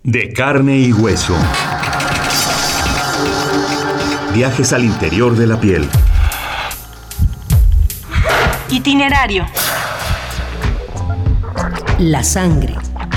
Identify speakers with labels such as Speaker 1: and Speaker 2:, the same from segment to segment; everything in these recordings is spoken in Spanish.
Speaker 1: De carne y hueso. Viajes al interior de la piel.
Speaker 2: Itinerario.
Speaker 3: La sangre.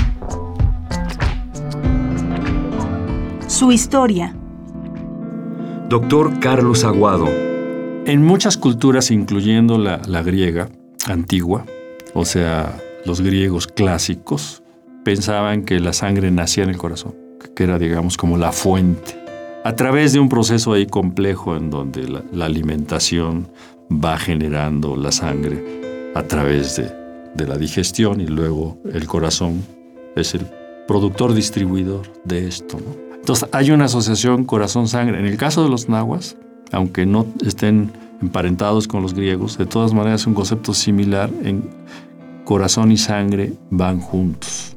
Speaker 2: Su historia.
Speaker 1: Doctor Carlos Aguado.
Speaker 4: En muchas culturas, incluyendo la griega antigua, o sea, los griegos clásicos, pensaban que la sangre nacía en el corazón, que era, digamos, como la fuente. A través de un proceso ahí complejo en donde la alimentación va generando la sangre a través de la digestión, y luego el corazón es el productor distribuidor de esto, ¿no? Entonces hay una asociación corazón-sangre. En el caso de los nahuas, aunque no estén emparentados con los griegos, de todas maneras es un concepto similar. En corazón y sangre van juntos.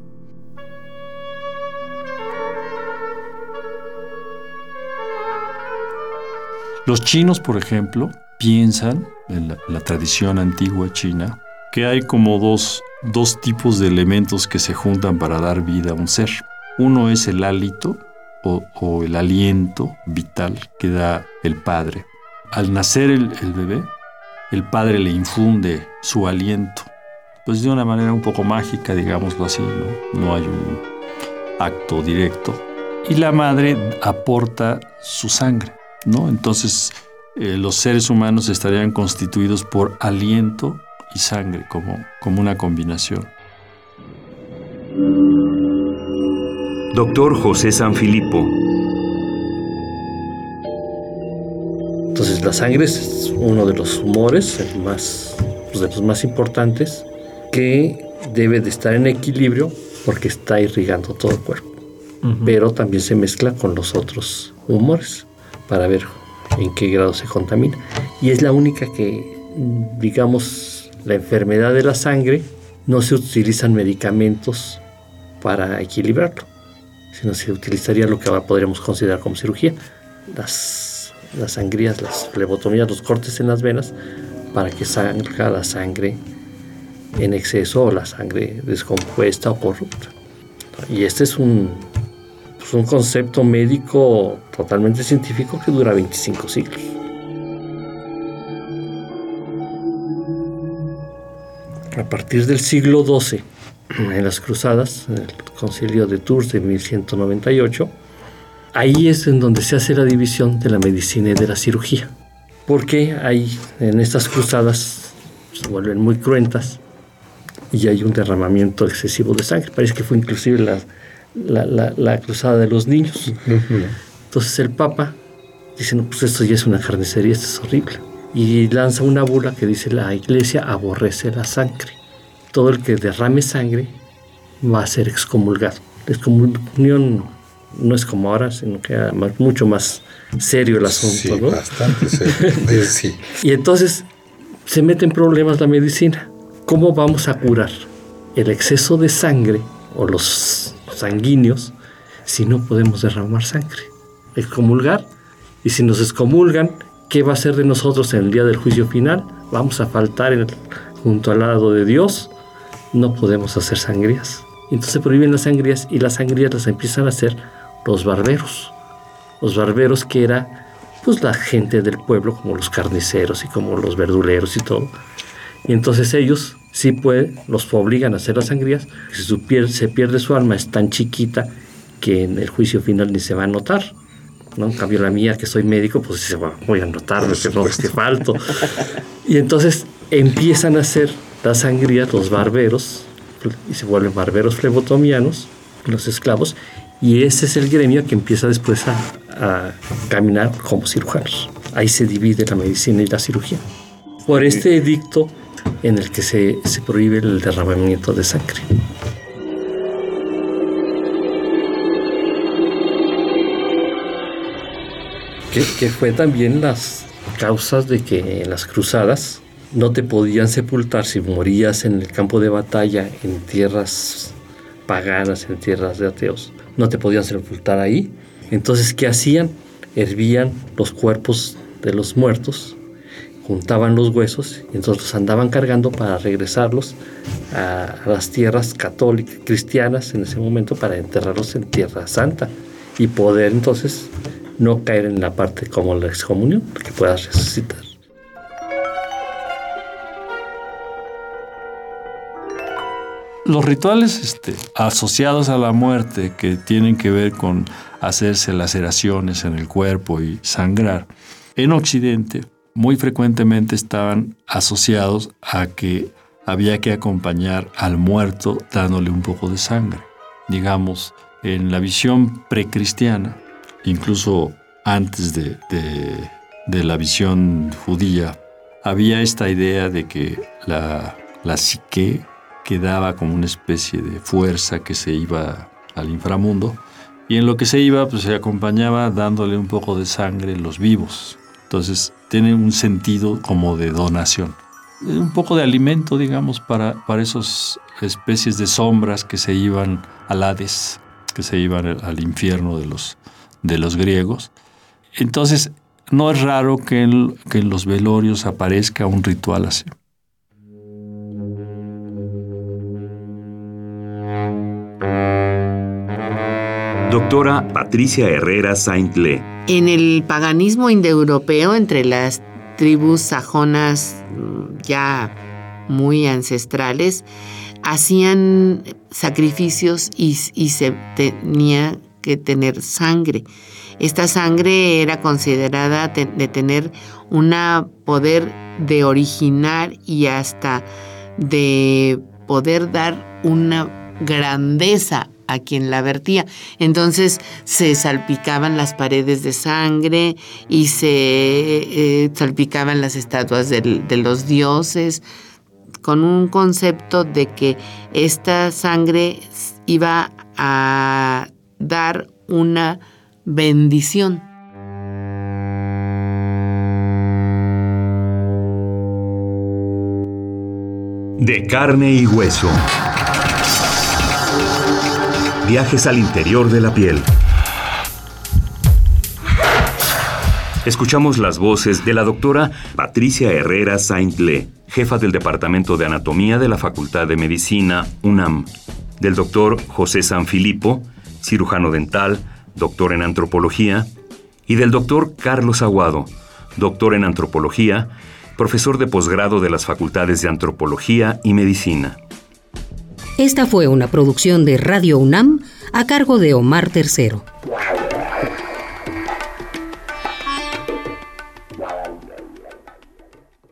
Speaker 4: Los chinos, por ejemplo, piensan, en la tradición antigua china, que hay como dos tipos de elementos que se juntan para dar vida a un ser. Uno es el hálito o el aliento vital que da el padre. Al nacer el bebé, el padre le infunde su aliento, pues de una manera un poco mágica, digámoslo así, ¿no? No hay un acto directo. Y la madre aporta su sangre, ¿no? Entonces, los seres humanos estarían constituidos por aliento y sangre, como una combinación.
Speaker 1: Doctor José Sanfilippo.
Speaker 5: Entonces, la sangre es uno de los humores, de los más importantes, que debe de estar en equilibrio porque está irrigando todo el cuerpo. Uh-huh. Pero también se mezcla con los otros humores para ver en qué grado se contamina. Y es la única que, digamos, la enfermedad de la sangre, no se utilizan medicamentos para equilibrarlo, sino se utilizaría lo que ahora podríamos considerar como cirugía, las sangrías, las flebotomías, los cortes en las venas, para que salga la sangre en exceso o la sangre descompuesta o corrupta. Y este es un concepto médico totalmente científico que dura 25 siglos. A partir del siglo XII, en las cruzadas, en el concilio de Tours de 1198, ahí es en donde se hace la división de la medicina y de la cirugía. Porque ahí, en estas cruzadas, se vuelven muy cruentas y hay un derramamiento excesivo de sangre. Parece que fue inclusive la cruzada de los niños. Uh-huh. Entonces el Papa dice, no, pues esto ya es una carnicería, esto es horrible. Y lanza una bula que dice, la Iglesia aborrece la sangre. Todo el que derrame sangre va a ser excomulgado. La excomunión no es como ahora, sino que era mucho más serio el asunto,
Speaker 6: sí,
Speaker 5: ¿no?
Speaker 6: Bastante serio. Sí.
Speaker 5: Y entonces se mete en problemas la medicina. ¿Cómo vamos a curar el exceso de sangre o los sanguíneos si no podemos derramar sangre? Excomulgar. Y si nos excomulgan, ¿qué va a ser de nosotros en el día del juicio final? Vamos a faltar junto al lado de Dios. No podemos hacer sangrías. Entonces se prohíben las sangrías, y las sangrías las empiezan a hacer los barberos. Los barberos, que era pues la gente del pueblo, como los carniceros y como los verduleros y todo. Y entonces ellos sí los obligan a hacer las sangrías. Si se pierde su alma, es tan chiquita que en el juicio final ni se va a notar, ¿no? En cambio la mía, que soy médico, pues se va, voy a notarme que falto. Y entonces empiezan a hacer las sangrías los barberos, y se vuelven barberos flebotomianos, los esclavos, y ese es el gremio que empieza después a caminar como cirujanos. Ahí se divide la medicina y la cirugía, por este edicto en el que se prohíbe el derramamiento de sangre. Que fue también las causas de que en las cruzadas no te podían sepultar si morías en el campo de batalla, en tierras paganas, en tierras de ateos. No te podían sepultar ahí. Entonces, ¿qué hacían? Hervían los cuerpos de los muertos juntaban los huesos y entonces los andaban cargando para regresarlos a las tierras católicas, cristianas en ese momento, para enterrarlos en Tierra Santa y poder entonces no caer en la parte como la excomunión, que puedas resucitar.
Speaker 4: Los rituales asociados a la muerte, que tienen que ver con hacerse laceraciones en el cuerpo y sangrar, en Occidente muy frecuentemente estaban asociados a que había que acompañar al muerto dándole un poco de sangre. Digamos, en la visión precristiana, incluso antes de la visión judía, había esta idea de que la psique quedaba como una especie de fuerza que se iba al inframundo, y en lo que se iba, pues se acompañaba dándole un poco de sangre a los vivos. Entonces tiene un sentido como de donación, un poco de alimento, digamos, para esas especies de sombras que se iban al Hades, que se iban al infierno de los griegos. Entonces no es raro que en los velorios aparezca un ritual así.
Speaker 1: Doctora Patricia Herrera Saint-Le.
Speaker 3: En el paganismo indoeuropeo, entre las tribus sajonas ya muy ancestrales, hacían sacrificios y se tenía que tener sangre. Esta sangre era considerada de tener un poder de originar y hasta de poder dar una grandeza a quien la vertía. Entonces se salpicaban las paredes de sangre y se salpicaban las estatuas de los dioses, con un concepto de que esta sangre iba a dar una bendición.
Speaker 1: De carne y hueso. Viajes al interior de la piel. Escuchamos las voces de la doctora Patricia Herrera Saint-Le, jefa del Departamento de Anatomía de la Facultad de Medicina, UNAM, del doctor José Sanfilippo, cirujano dental, doctor en antropología, y del doctor Carlos Aguado, doctor en antropología, profesor de posgrado de las Facultades de Antropología y Medicina.
Speaker 7: Esta fue una producción de Radio UNAM a cargo de Omar Tercero.